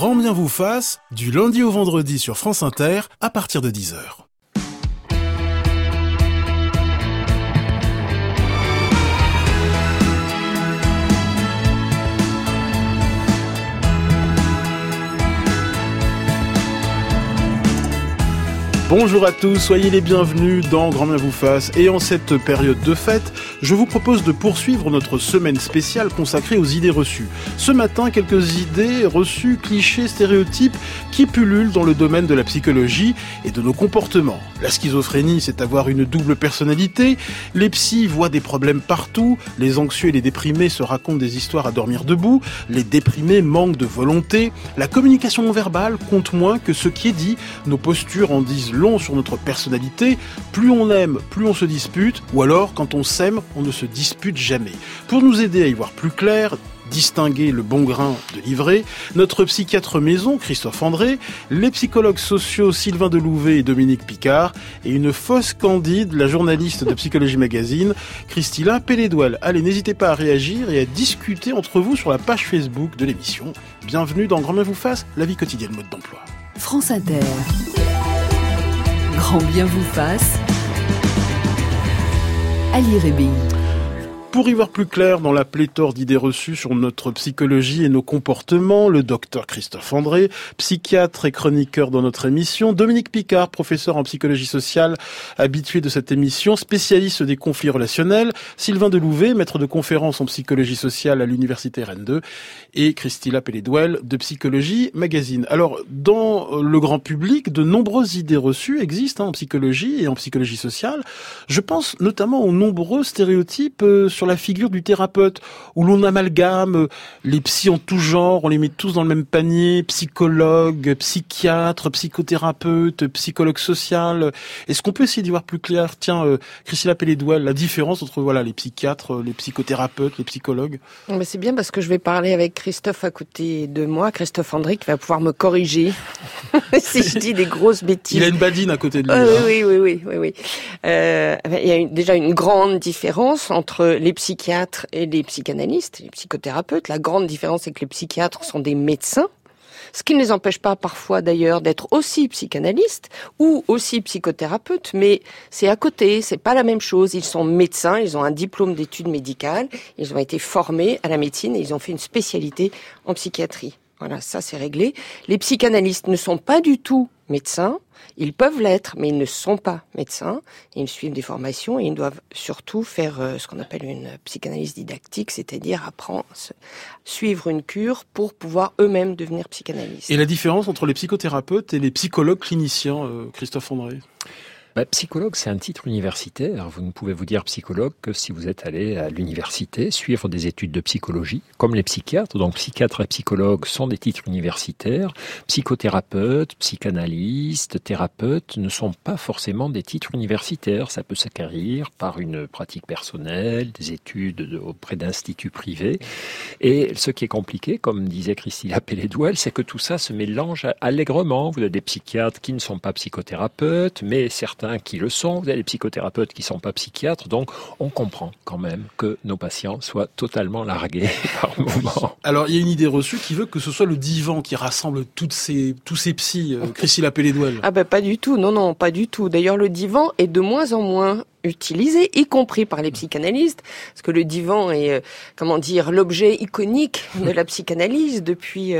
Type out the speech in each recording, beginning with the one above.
Grand bien vous fasse, du lundi au vendredi sur France Inter, à partir de 10h. Bonjour à tous, soyez les bienvenus dans Grand bien vous fasse. Et en cette période de fête, je vous propose de poursuivre notre semaine spéciale consacrée aux idées reçues. Ce matin, quelques idées reçues, clichés, stéréotypes qui pullulent dans le domaine de la psychologie et de nos comportements. La schizophrénie, c'est avoir une double personnalité. Les psys voient des problèmes partout. Les anxieux et les déprimés se racontent des histoires à dormir debout. Les déprimés manquent de volonté. La communication non verbale compte moins que ce qui est dit. Nos postures en disent long sur notre personnalité. Plus on aime, plus on se dispute, ou alors quand on s'aime, on ne se dispute jamais. Pour nous aider à y voir plus clair, distinguer le bon grain de l'ivraie, notre psychiatre maison, Christophe André, les psychologues sociaux Sylvain Delouvet et Dominique Picard, et une fausse candide, la journaliste de Psychologie Magazine, Christilla Pelledouel. Allez, n'hésitez pas à réagir et à discuter entre vous sur la page Facebook de l'émission. Bienvenue dans Grand bien vous fasse, la vie quotidienne mode d'emploi. France Inter. Grand bien vous fasse. Ali Rébi. Pour y voir plus clair dans la pléthore d'idées reçues sur notre psychologie et nos comportements, le docteur Christophe André, psychiatre et chroniqueur dans notre émission, Dominique Picard, professeur en psychologie sociale, habitué de cette émission, spécialiste des conflits relationnels, Sylvain Delouvet, maître de conférences en psychologie sociale à l'université Rennes 2, et Christilla Pelledouel de Psychologie Magazine. Alors, dans le grand public, de nombreuses idées reçues existent en psychologie et en psychologie sociale. Je pense notamment aux nombreux stéréotypes sur la figure du thérapeute, où l'on amalgame les psys en tout genre, on les met tous dans le même panier, psychologue, psychiatre, psychothérapeute, psychologue social. Est-ce qu'on peut essayer d'y voir plus clair? Tiens, Christilla Pelledouel, la différence entre les psychiatres, les psychothérapeutes, les psychologues. Mais c'est bien parce que je vais parler avec Christophe à côté de moi, Christophe André, qui va pouvoir me corriger si je dis des grosses bêtises. Il a une badine à côté de lui. Oui. Il y a déjà une grande différence entre les psychiatres et les psychanalystes, les psychothérapeutes. La grande différence, c'est que les psychiatres sont des médecins, ce qui ne les empêche pas parfois d'ailleurs d'être aussi psychanalystes ou aussi psychothérapeutes, mais c'est à côté, c'est pas la même chose. Ils sont médecins, ils ont un diplôme d'études médicales, ils ont été formés à la médecine et ils ont fait une spécialité en psychiatrie. Voilà, ça c'est réglé. Les psychanalystes ne sont pas du tout médecins. Ils peuvent l'être, mais ils ne sont pas médecins. Ils suivent des formations et ils doivent surtout faire ce qu'on appelle une psychanalyse didactique, c'est-à-dire apprendre, suivre une cure pour pouvoir eux-mêmes devenir psychanalystes. Et la différence entre les psychothérapeutes et les psychologues cliniciens, Christophe André? Psychologue, c'est un titre universitaire. Vous ne pouvez vous dire psychologue que si vous êtes allé à l'université suivre des études de psychologie, comme les psychiatres. Donc, psychiatre et psychologue sont des titres universitaires. Psychothérapeute, psychanalyste, thérapeute ne sont pas forcément des titres universitaires. Ça peut s'acquérir par une pratique personnelle, des études auprès d'instituts privés. Et ce qui est compliqué, comme disait Christilla Pelledouel, c'est que tout ça se mélange allègrement. Vous avez des psychiatres qui ne sont pas psychothérapeutes, mais certains qui le sont, vous avez des psychothérapeutes qui ne sont pas psychiatres, donc on comprend quand même que nos patients soient totalement largués par moment. Alors il y a une idée reçue qui veut que ce soit le divan qui rassemble tous ces psys, Christilla Pelledouel. Pas du tout, non, pas du tout. D'ailleurs le divan est de moins en moins utilisé, y compris par les psychanalystes, parce que le divan est, l'objet iconique de la psychanalyse depuis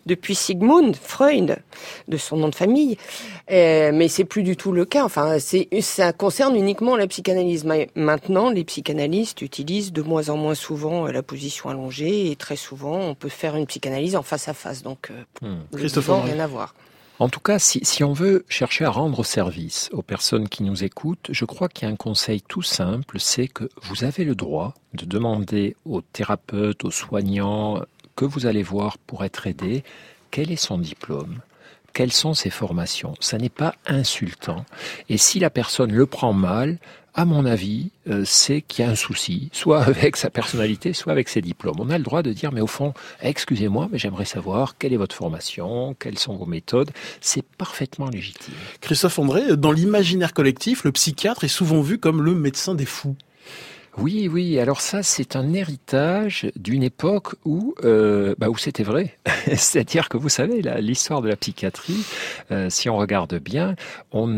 Sigmund Freud, de son nom de famille. Mais c'est plus du tout le cas. Enfin, ça concerne uniquement la psychanalyse. Maintenant, les psychanalystes utilisent de moins en moins souvent la position allongée et très souvent, on peut faire une psychanalyse en face à face. Donc, le divan, rien à voir. En tout cas, si on veut chercher à rendre service aux personnes qui nous écoutent, je crois qu'il y a un conseil tout simple, c'est que vous avez le droit de demander aux thérapeutes, aux soignants que vous allez voir pour être aidé, quel est son diplôme ? Quelles sont ses formations ? Ça n'est pas insultant. Et si la personne le prend mal, à mon avis, c'est qu'il y a un souci, soit avec sa personnalité, soit avec ses diplômes. On a le droit de dire, mais au fond, excusez-moi, mais j'aimerais savoir quelle est votre formation, quelles sont vos méthodes. C'est parfaitement légitime. Christophe André, dans l'imaginaire collectif, le psychiatre est souvent vu comme le médecin des fous. Oui. Alors ça, c'est un héritage d'une époque où c'était vrai. C'est-à-dire que vous savez, l'histoire de la psychiatrie, si on regarde bien, on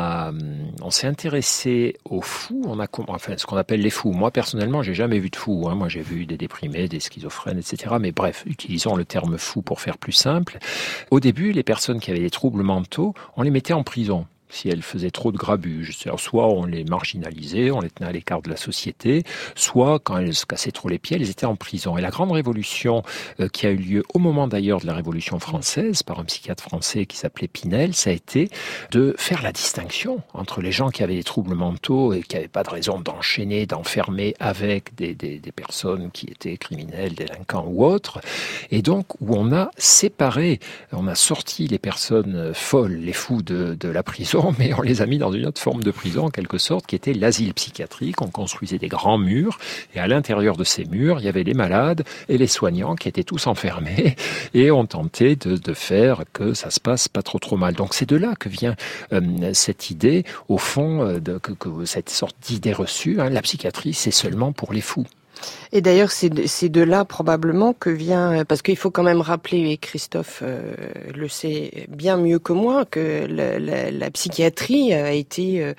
s'est intéressé aux fous. Ce qu'on appelle les fous. Moi, personnellement, j'ai jamais vu de fous. Moi, j'ai vu des déprimés, des schizophrènes, etc. Mais bref, utilisons le terme fou pour faire plus simple. Au début, les personnes qui avaient des troubles mentaux, on les mettait en prison. Si elles faisaient trop de grabuge. Alors, soit on les marginalisait, on les tenait à l'écart de la société, soit quand elles se cassaient trop les pieds, elles étaient en prison. Et la grande révolution qui a eu lieu au moment d'ailleurs de la Révolution française, par un psychiatre français qui s'appelait Pinel, ça a été de faire la distinction entre les gens qui avaient des troubles mentaux et qui n'avaient pas de raison d'enchaîner, d'enfermer avec des personnes qui étaient criminels, délinquants ou autres. Et donc, où on a séparé, on a sorti les personnes folles, les fous de la prison, mais on les a mis dans une autre forme de prison, en quelque sorte, qui était l'asile psychiatrique. On construisait des grands murs, et à l'intérieur de ces murs, il y avait les malades et les soignants qui étaient tous enfermés, et on tentait de faire que ça se passe pas trop mal. Donc c'est de là que vient cette idée, au fond, que cette sorte d'idée reçue, la psychiatrie, c'est seulement pour les fous. Et d'ailleurs, c'est de là probablement que vient, parce qu'il faut quand même rappeler, et Christophe le sait bien mieux que moi, que la psychiatrie a été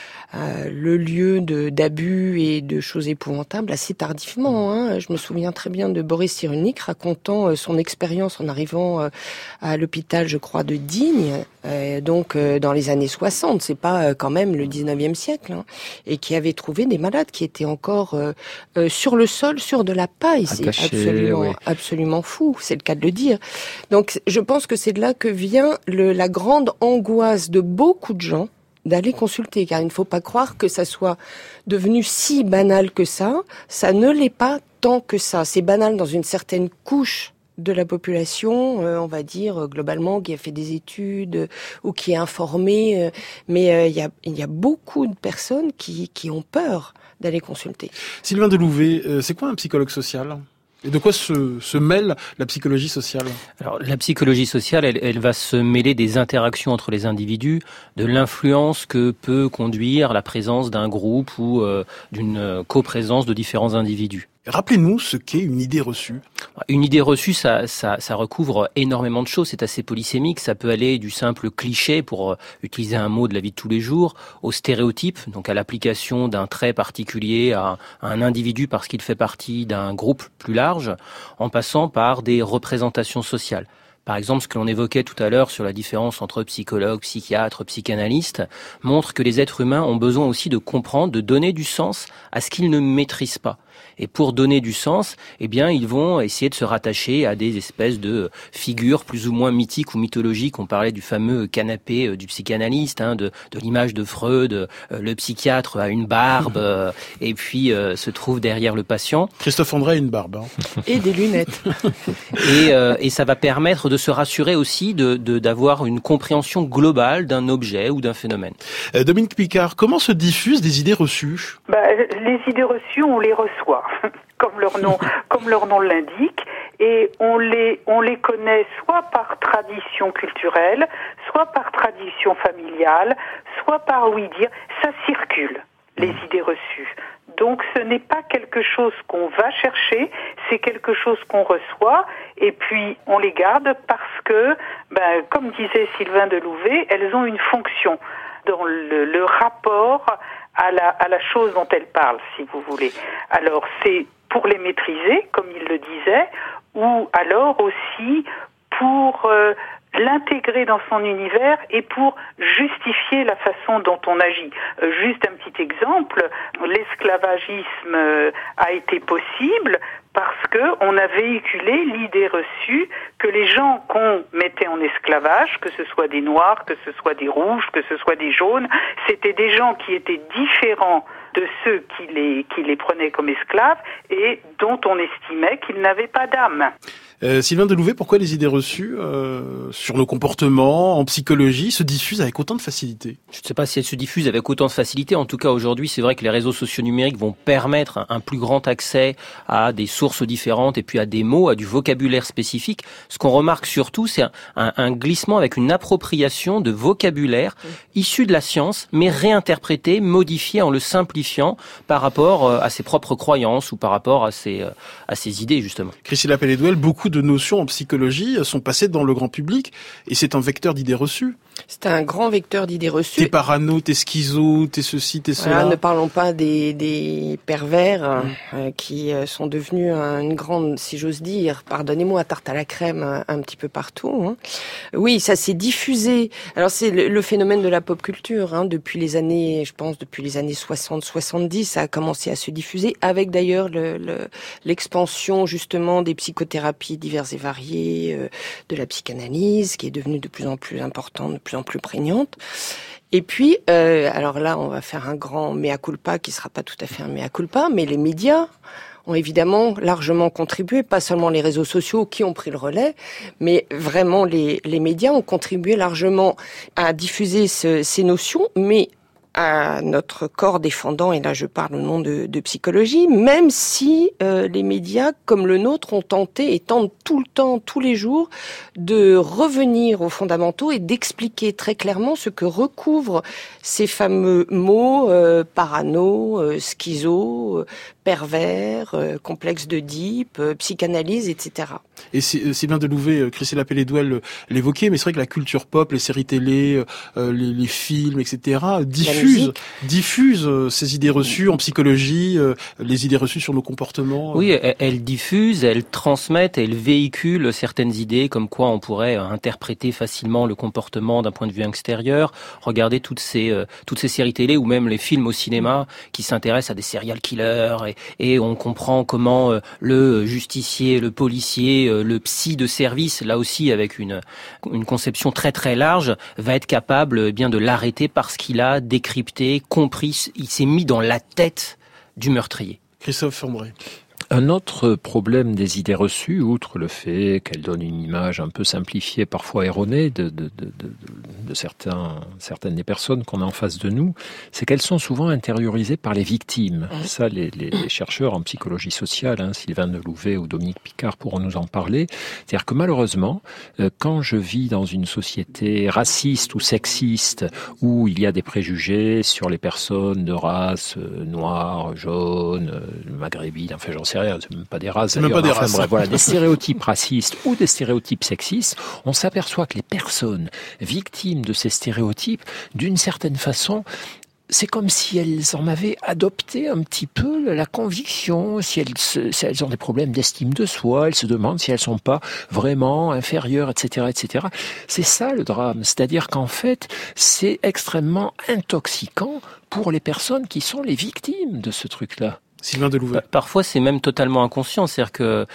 le lieu d'abus et de choses épouvantables assez tardivement. Je me souviens très bien de Boris Cyrulnik racontant son expérience en arrivant à l'hôpital, je crois, de Digne, dans les années 60, c'est pas quand même le 19e siècle, et qui avait trouvé des malades qui étaient encore sur le sol, sur de la paille. C'est absolument fou, c'est le cas de le dire. Donc je pense que c'est de là que vient la grande angoisse de beaucoup de gens d'aller consulter, car il ne faut pas croire que ça soit devenu si banal que ça ne l'est pas tant que ça. C'est banal dans une certaine couche de la population, on va dire globalement, qui a fait des études ou qui est informée, mais il y a beaucoup de personnes qui ont peur d'aller consulter. Sylvain Delouvet, c'est quoi un psychologue social ? Et de quoi se mêle la psychologie sociale ? Alors, la psychologie sociale, elle va se mêler des interactions entre les individus, de l'influence que peut conduire la présence d'un groupe ou d'une coprésence de différents individus. Rappelez-nous ce qu'est une idée reçue. Une idée reçue, ça recouvre énormément de choses. C'est assez polysémique. Ça peut aller du simple cliché, pour utiliser un mot de la vie de tous les jours, au stéréotype, donc à l'application d'un trait particulier à un individu parce qu'il fait partie d'un groupe plus large, en passant par des représentations sociales. Par exemple, ce que l'on évoquait tout à l'heure sur la différence entre psychologue, psychiatre, psychanalyste, montre que les êtres humains ont besoin aussi de comprendre, de donner du sens à ce qu'ils ne maîtrisent pas. Et pour donner du sens, ils vont essayer de se rattacher à des espèces de figures plus ou moins mythiques ou mythologiques. On parlait du fameux canapé du psychanalyste, de l'image de Freud, le psychiatre a une barbe et puis se trouve derrière le patient. Christophe André a une barbe. Et des lunettes. Et ça va permettre de se rassurer aussi, d'avoir une compréhension globale d'un objet ou d'un phénomène. Dominique Picard, comment se diffusent des idées reçues ? Les idées reçues, on les reçoit, comme leur nom l'indique, et on les connaît soit par tradition culturelle, soit par tradition familiale, soit par ouï-dire. Ça circule, les idées reçues. Donc ce n'est pas quelque chose qu'on va chercher, c'est quelque chose qu'on reçoit, et puis on les garde parce que, comme disait Sylvain Delouvet, elles ont une fonction dans le rapport à la chose dont elle parle, si vous voulez. Alors, c'est pour les maîtriser, comme il le disait, ou alors aussi pour l'intégrer dans son univers et pour justifier la façon dont on agit. Juste un petit exemple, l'esclavagisme a été possible parce que on a véhiculé l'idée reçue que les gens qu'on mettait en esclavage, que ce soit des noirs, que ce soit des rouges, que ce soit des jaunes, c'était des gens qui étaient différents de ceux qui les prenaient comme esclaves et dont on estimait qu'ils n'avaient pas d'âme. Sylvain Delouvet, pourquoi les idées reçues sur nos comportements, en psychologie, se diffusent avec autant de facilité ? Je ne sais pas si elles se diffusent avec autant de facilité. En tout cas, aujourd'hui, c'est vrai que les réseaux sociaux numériques vont permettre un plus grand accès à des sources différentes et puis à des mots, à du vocabulaire spécifique. Ce qu'on remarque surtout, c'est un glissement avec une appropriation de vocabulaire issu de la science, mais réinterprété, modifié en le simplifiant par rapport à ses propres croyances ou par rapport à ses idées, justement. Christine Appel-Edouel, beaucoup de notions en psychologie sont passées dans le grand public et c'est un vecteur d'idées reçues. C'est un grand vecteur d'idées reçues. T'es parano, t'es schizo, t'es ceci, t'es cela. Ne parlons pas des pervers qui sont devenus une grande, si j'ose dire, pardonnez-moi, tarte à la crème un petit peu partout. Hein. Oui, ça s'est diffusé. Alors c'est le phénomène de la pop culture. Hein, depuis les années 60-70, ça a commencé à se diffuser, avec d'ailleurs l'expansion justement des psychothérapies diverses et variées, de la psychanalyse, qui est devenue de plus en plus importante, de plus en plus prégnante. Et puis, alors là, on va faire un grand mea culpa, qui sera pas tout à fait un mea culpa, mais les médias ont évidemment largement contribué, pas seulement les réseaux sociaux qui ont pris le relais, mais vraiment les médias ont contribué largement à diffuser ces notions, mais à notre corps défendant, et là je parle au nom de psychologie, même si les médias comme le nôtre ont tenté et tentent tout le temps, tous les jours, de revenir aux fondamentaux et d'expliquer très clairement ce que recouvrent ces fameux mots parano, schizo, pervers, complexe d'Oedipe, psychanalyse, etc. Et Sylvain Delouvet, Christine Appel-Edouel l'évoquait, mais c'est vrai que la culture pop, les séries télé, les films, etc., diffusent ces idées reçues en psychologie, les idées reçues sur nos comportements. Oui, elles diffusent, elles transmettent, elles véhiculent certaines idées, comme quoi on pourrait interpréter facilement le comportement d'un point de vue extérieur. Regardez toutes ces séries télé ou même les films au cinéma qui s'intéressent à des serial killers et on comprend comment le justicier, le policier, le psy de service, là aussi avec une conception très très large, va être capable bien de l'arrêter parce qu'il a décrypté, compris, il s'est mis dans la tête du meurtrier. Christophe André. Un autre problème des idées reçues, outre le fait qu'elles donnent une image un peu simplifiée, parfois erronée, de certaines des personnes qu'on a en face de nous, c'est qu'elles sont souvent intériorisées par les victimes. Ça, les chercheurs en psychologie sociale, Sylvain Delouvet ou Dominique Picard pourront nous en parler. C'est-à-dire que malheureusement, quand je vis dans une société raciste ou sexiste, où il y a des préjugés sur les personnes de race noire, jaune, maghrébine, enfin j'en sais rien, c'est même pas des races. C'est même pas des races. Bref, voilà, des stéréotypes racistes ou des stéréotypes sexistes, on s'aperçoit que les personnes victimes de ces stéréotypes, d'une certaine façon, c'est comme si elles en avaient adopté un petit peu la conviction, si elles ont des problèmes d'estime de soi, elles se demandent si elles sont pas vraiment inférieures, etc., etc. C'est ça le drame, c'est-à-dire qu'en fait, c'est extrêmement intoxicant pour les personnes qui sont les victimes de ce truc-là. Sylvain Delouvet. Parfois, c'est même totalement inconscient. C'est-à-dire que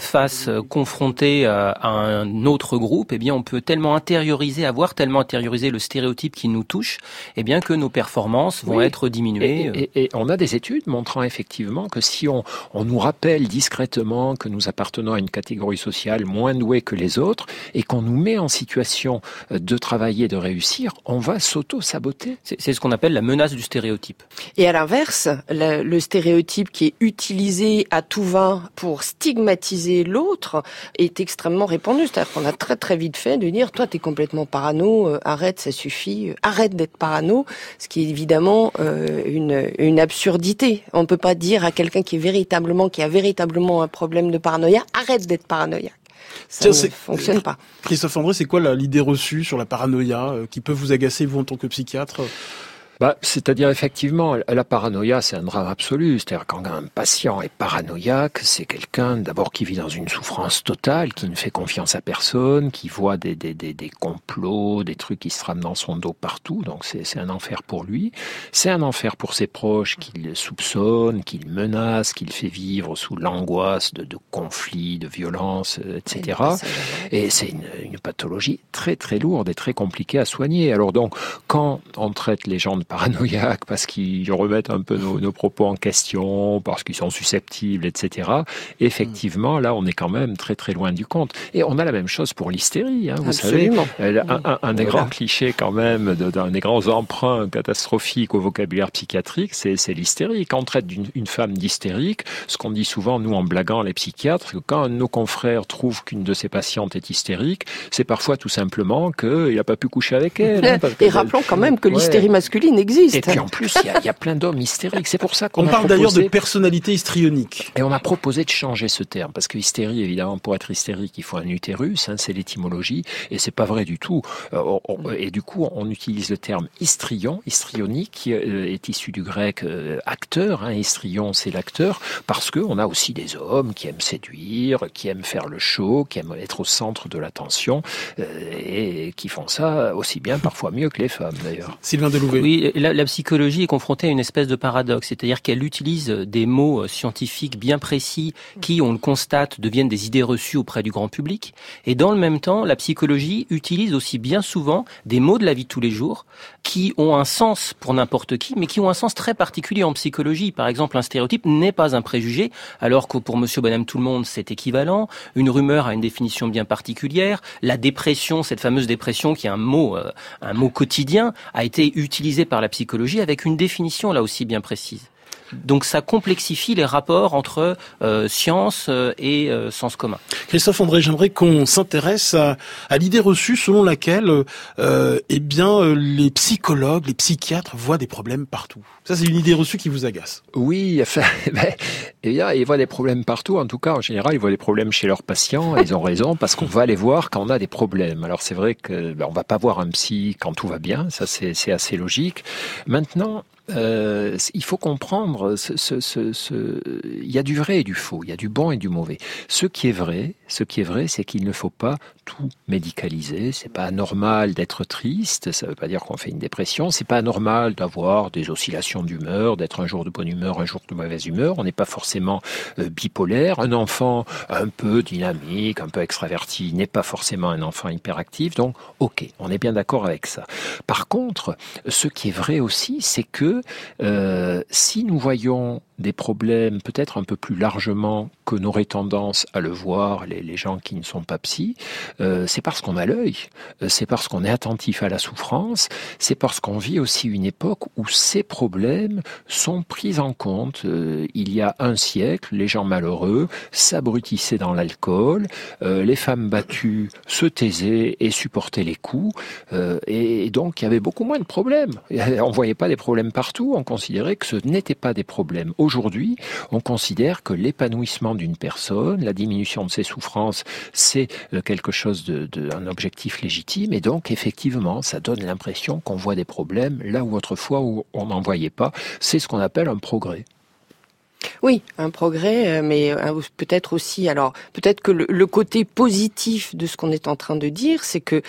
confronté à un autre groupe, eh bien, on peut avoir tellement intériorisé le stéréotype qui nous touche, eh bien, que nos performances vont être diminuées. Et on a des études montrant effectivement que si on nous rappelle discrètement que nous appartenons à une catégorie sociale moins douée que les autres et qu'on nous met en situation de travailler, de réussir, on va s'auto-saboter. C'est ce qu'on appelle la menace du stéréotype. Et à l'inverse, le stéréotype qui est utilisé à tout va pour stigmatiser l'autre est extrêmement répandu. C'est-à-dire qu'on a très très vite fait de dire toi t'es complètement parano, arrête, ça suffit, arrête d'être parano, ce qui est évidemment une absurdité. On peut pas dire à quelqu'un qui a véritablement un problème de paranoïa, arrête d'être paranoïaque. Ça ne fonctionne pas. Christophe André, c'est quoi l'idée reçue sur la paranoïa qui peut vous agacer vous en tant que psychiatre ? C'est-à-dire effectivement, la paranoïa, c'est un drame absolu. C'est-à-dire quand un patient est paranoïaque, c'est quelqu'un d'abord qui vit dans une souffrance totale, qui ne fait confiance à personne, qui voit des complots, des trucs qui se trament dans son dos partout. Donc c'est un enfer pour lui. C'est un enfer pour ses proches qu'il soupçonne, qu'il menace, qu'il fait vivre sous l'angoisse de conflits, de violences, etc. Et c'est une pathologie très très lourde et très compliquée à soigner. Alors donc, quand on traite les gens de paranoïaques parce qu'ils remettent un peu nos propos en question, parce qu'ils sont susceptibles, etc. Effectivement, là, on est quand même très très loin du compte. Et on a la même chose pour l'hystérie, vous Absolument. savez. Un des grands clichés quand même, un des grands emprunts catastrophiques au vocabulaire psychiatrique, c'est l'hystérie. Quand on traite une femme d'hystérique, ce qu'on dit souvent, nous, en blaguant, les psychiatres, que quand un de nos confrères trouve qu'une de ses patientes est hystérique, c'est parfois tout simplement qu'il n'a pas pu coucher avec elle. Et rappelons quand même que l'hystérie masculine existe. Et puis en plus, il y a plein d'hommes hystériques. C'est pour ça qu'on parle d'ailleurs de personnalité histrionique. Et on a proposé de changer ce terme, parce que hystérie, évidemment, pour être hystérique, il faut un utérus, c'est l'étymologie, et c'est pas vrai du tout. Et du coup, on utilise le terme histrionique, qui est issu du grec acteur, histrion, c'est l'acteur, parce que on a aussi des hommes qui aiment séduire, qui aiment faire le show, qui aiment être au centre de l'attention, et qui font ça aussi bien, parfois mieux que les femmes d'ailleurs. Sylvain Delouvet. Oui, la psychologie est confrontée à une espèce de paradoxe, c'est-à-dire qu'elle utilise des mots scientifiques bien précis qui, on le constate, deviennent des idées reçues auprès du grand public, et dans le même temps, la psychologie utilise aussi bien souvent des mots de la vie de tous les jours qui ont un sens pour n'importe qui, mais qui ont un sens très particulier en psychologie. Par exemple, un stéréotype n'est pas un préjugé, alors que pour Monsieur Bonhomme Tout-le-Monde, c'est équivalent. Une rumeur a une définition bien particulière. La dépression, cette fameuse dépression qui est un mot quotidien, a été utilisée par la psychologie avec une définition là aussi bien précise. Donc ça complexifie les rapports entre science et sens commun. Christophe André, j'aimerais qu'on s'intéresse à l'idée reçue selon laquelle les psychologues, les psychiatres voient des problèmes partout. Ça, c'est une idée reçue qui vous agace. Oui, enfin, ils voient des problèmes partout. En tout cas, en général, ils voient des problèmes chez leurs patients. Et ils ont raison, parce qu'on va les voir quand on a des problèmes. Alors c'est vrai que on va pas voir un psy quand tout va bien. Ça, c'est assez logique. Maintenant, il faut comprendre, il y a du vrai et du faux, il y a du bon et du mauvais. Ce qui est vrai, c'est qu'il ne faut pas tout médicaliser. C'est pas anormal d'être triste, ça veut pas dire qu'on fait une dépression. C'est pas anormal d'avoir des oscillations d'humeur, d'être un jour de bonne humeur, un jour de mauvaise humeur. On n'est pas forcément bipolaire. Un enfant un peu dynamique, un peu extraverti, n'est pas forcément un enfant hyperactif. Donc, ok, on est bien d'accord avec ça. Par contre, ce qui est vrai aussi, c'est que si nous voyons des problèmes peut-être un peu plus largement que n'auraient tendance à le voir les gens qui ne sont pas psy, c'est parce qu'on a l'œil, c'est parce qu'on est attentif à la souffrance, c'est parce qu'on vit aussi une époque où ces problèmes sont pris en compte. Il y a un siècle, les gens malheureux s'abrutissaient dans l'alcool, les femmes battues se taisaient et supportaient les coups, et donc il y avait beaucoup moins de problèmes. On voyait pas des problèmes partout, on considérait que ce n'étaient pas des problèmes. Aujourd'hui, on considère que l'épanouissement d'une personne, la diminution de ses souffrances, c'est quelque chose un objectif légitime, et donc effectivement, ça donne l'impression qu'on voit des problèmes là où autrefois où on n'en voyait pas. C'est ce qu'on appelle un progrès. Oui, un progrès, mais peut-être aussi, alors peut-être que le côté positif de ce qu'on est en train de dire, c'est que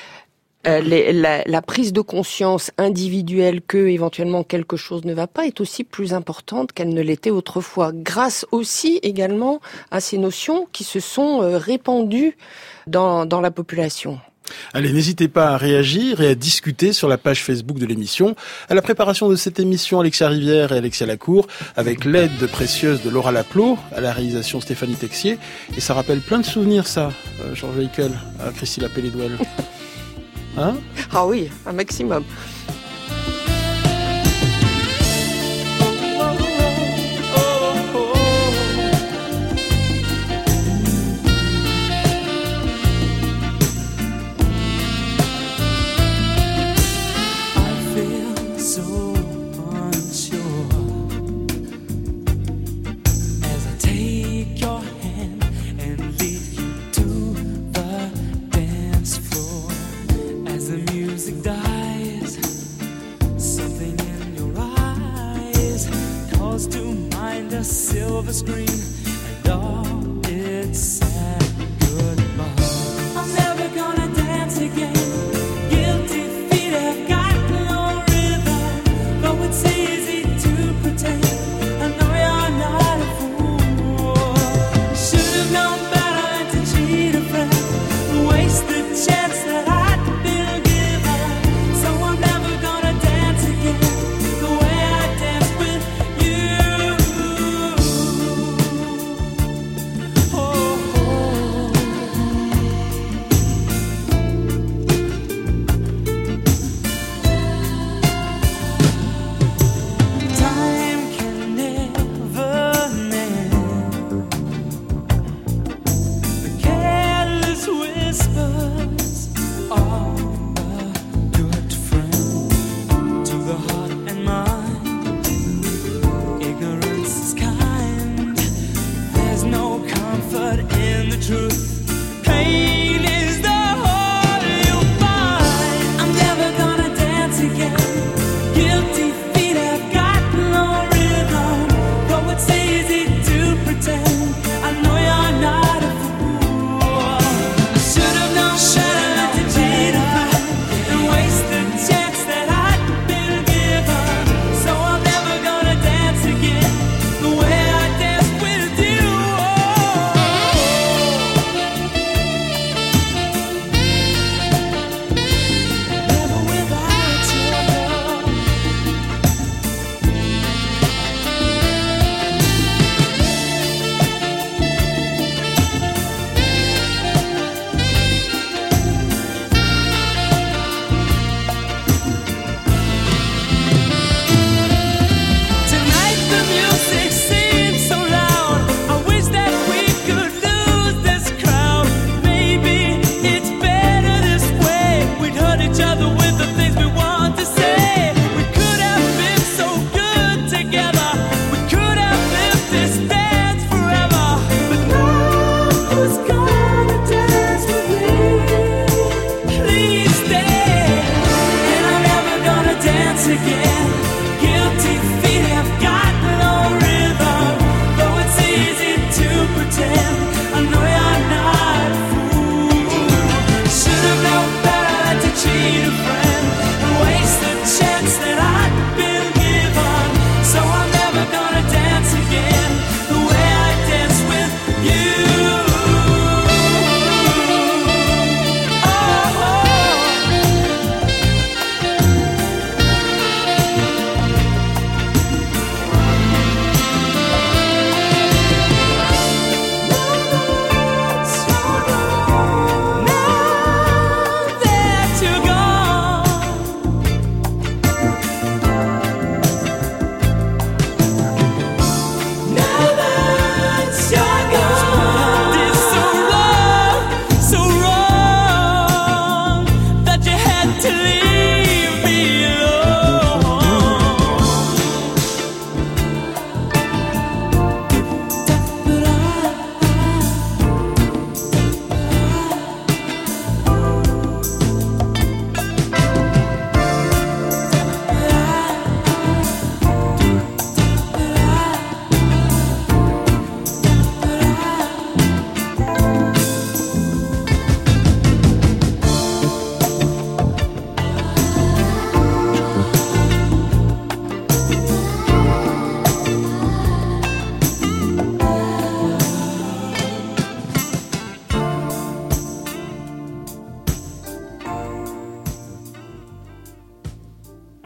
la prise de conscience individuelle que éventuellement quelque chose ne va pas est aussi plus importante qu'elle ne l'était autrefois, grâce aussi également à ces notions qui se sont répandues dans la population. Allez, n'hésitez pas à réagir et à discuter sur la page Facebook de l'émission. À la préparation de cette émission, Alexia Rivière et Alexia Lacour, avec l'aide précieuse de Laura Laplot, à la réalisation Stéphanie Texier. Et ça rappelle plein de souvenirs, ça, Georges Weikel, à Christy Lapellé-Douel. Hein ? Ah oui, un maximum. Silver screen and all its sad goodbye. I'm never gonna dance again. Guilty feet have got no rhythm. Though it's easy to pretend, I know you're not a fool. Should've known better to cheat a friend, waste the chance that I'd been given. So I'm never gonna dance again.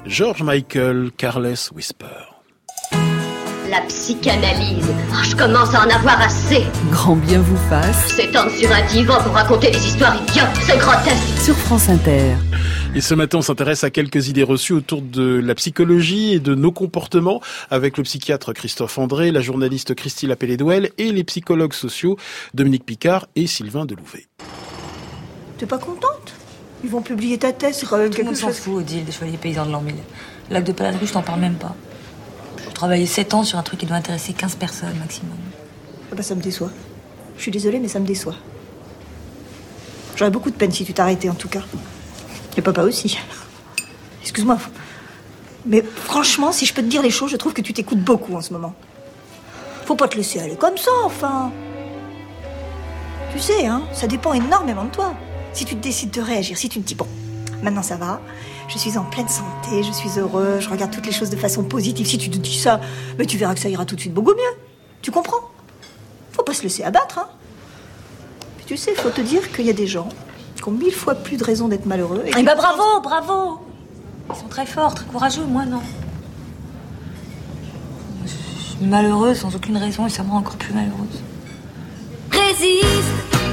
George Michael, Careless Whisper. La psychanalyse. Oh, je commence à en avoir assez. Grand bien vous fasse S'étendre sur un divan pour raconter des histoires idiotes, c'est grotesque. sur France Inter. Et ce matin, on s'intéresse à quelques idées reçues autour de la psychologie et de nos comportements avec le psychiatre Christophe André, la journaliste Christine Appelé-Douel et les psychologues sociaux Dominique Picard et Sylvain Delouvet. T'es pas contente? Ils vont publier ta thèse, c'est quand même Tout le quelque monde s'en chose. fout, Odile, des chevaliers paysans de l'an 1000. Le lac de Paladru, je t'en parle même pas. J'ai travaillé 7 ans sur un truc qui doit intéresser 15 personnes maximum. Ah bah ça me déçoit. Je suis désolée, mais ça me déçoit. J'aurais beaucoup de peine si tu t'arrêtais, en tout cas. Et papa aussi. Excuse-moi. Mais franchement, si je peux te dire les choses, je trouve que tu t'écoutes beaucoup en ce moment. Faut pas te laisser aller comme ça, enfin. Tu sais, hein, ça dépend énormément de toi. Si tu te décides de réagir, si tu te dis, bon, maintenant ça va, je suis en pleine santé, je suis heureux, je regarde toutes les choses de façon positive. Si tu te dis ça, mais tu verras que ça ira tout de suite beaucoup mieux. Tu comprends? Faut pas se laisser abattre, hein. Puis tu sais, faut te dire qu'il y a des gens qui ont 1000 fois plus de raisons d'être malheureux. Eh bah bravo, bravo. Ils sont très forts, très courageux, moi non. Je suis malheureuse sans aucune raison et ça me rend encore plus malheureuse. Résiste.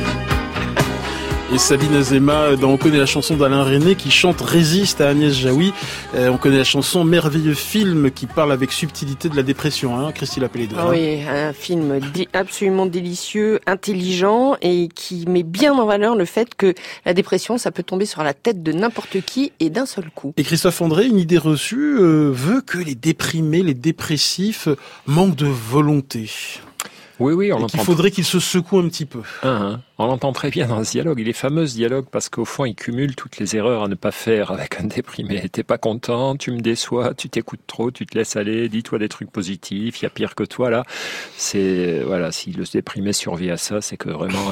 Et Sabine Azéma, dans On connaît la chanson d'Alain René, qui chante Résiste à Agnès Jaoui. On connaît la chanson Merveilleux film qui parle avec subtilité de la dépression, hein, Christine Appelé-Douel. Ah oui, un film absolument délicieux, intelligent et qui met bien en valeur le fait que la dépression, ça peut tomber sur la tête de n'importe qui et d'un seul coup. Et Christophe André, une idée reçue, veut que les déprimés, les dépressifs manquent de volonté. Oui, on Et l'entend. qu'il faudrait qu'ils se secouent un petit peu. On l'entend très bien dans ce dialogue. Il est fameux, ce dialogue, parce qu'au fond, il cumule toutes les erreurs à ne pas faire avec un déprimé. T'es pas content, tu me déçois, tu t'écoutes trop, tu te laisses aller, dis-toi des trucs positifs, il y a pire que toi, là. C'est, voilà, si le déprimé survit à ça, c'est que vraiment,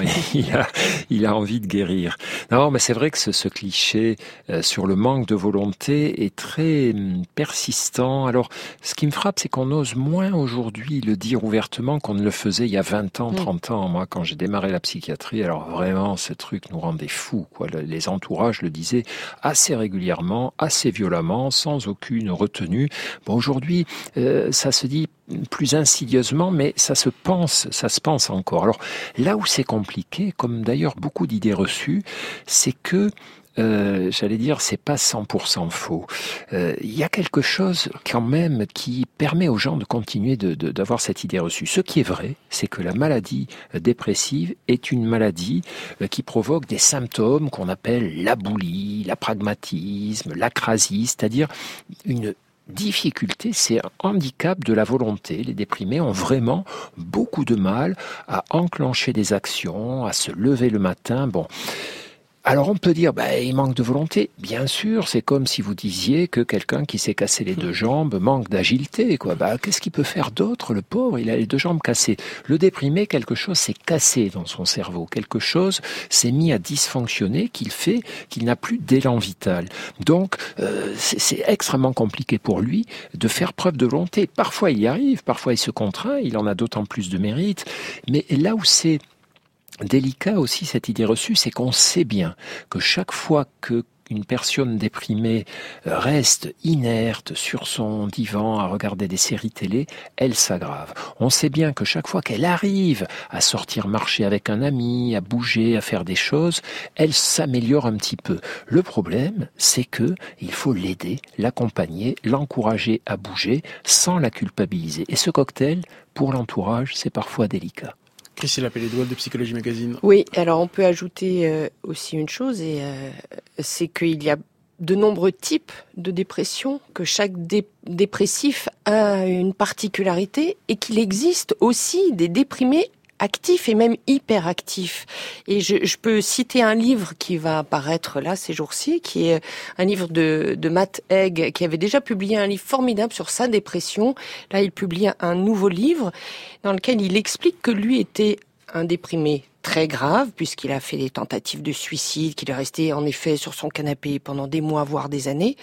il a envie de guérir. Non, mais c'est vrai que ce cliché sur le manque de volonté est très persistant. Alors, ce qui me frappe, c'est qu'on ose moins aujourd'hui le dire ouvertement qu'on ne le faisait il y a 20 ans, 30 ans. Moi, quand j'ai démarré la psychiatrie, alors vraiment, ce truc nous rendait fous, quoi. Les entourages le disaient assez régulièrement, assez violemment, sans aucune retenue. Bon, aujourd'hui, ça se dit plus insidieusement, mais ça se pense encore. Alors, là où c'est compliqué, comme d'ailleurs beaucoup d'idées reçues, c'est que j'allais dire, c'est pas 100% faux. Il y a quelque chose quand même qui permet aux gens de continuer d'avoir cette idée reçue. Ce qui est vrai, c'est que la maladie dépressive est une maladie qui provoque des symptômes qu'on appelle l'aboulie, l'apragmatisme, l'acrasie, c'est-à-dire une difficulté, c'est un handicap de la volonté. Les déprimés ont vraiment beaucoup de mal à enclencher des actions, à se lever le matin. Bon. Alors on peut dire, il manque de volonté. Bien sûr, c'est comme si vous disiez que quelqu'un qui s'est cassé les 2 jambes manque d'agilité, quoi. Qu'est-ce qu'il peut faire d'autre, le pauvre? Il a les 2 jambes cassées. Le déprimé, quelque chose s'est cassé dans son cerveau. Quelque chose s'est mis à dysfonctionner qu'il fait qu'il n'a plus d'élan vital. Donc, c'est extrêmement compliqué pour lui de faire preuve de volonté. Parfois, il y arrive. Parfois, il se contraint. Il en a d'autant plus de mérite. Mais là où c'est délicat aussi, cette idée reçue, c'est qu'on sait bien que chaque fois que une personne déprimée reste inerte sur son divan à regarder des séries télé, elle s'aggrave. On sait bien que chaque fois qu'elle arrive à sortir marcher avec un ami, à bouger, à faire des choses, elle s'améliore un petit peu. Le problème, c'est que il faut l'aider, l'accompagner, l'encourager à bouger sans la culpabiliser. Et ce cocktail, pour l'entourage, c'est parfois délicat. Christine Appelé-Douel de Psychologie Magazine. Oui, alors on peut ajouter aussi une chose, et c'est qu'il y a de nombreux types de dépression, que chaque dépressif a une particularité, et qu'il existe aussi des déprimés actifs et même hyperactifs. Et je peux citer un livre qui va apparaître là ces jours-ci, qui est un livre de Matt Haig, qui avait déjà publié un livre formidable sur sa dépression. Là, il publie un nouveau livre dans lequel il explique que lui était un déprimé très grave, puisqu'il a fait des tentatives de suicide, qu'il est resté en effet sur son canapé pendant des mois, voire des années.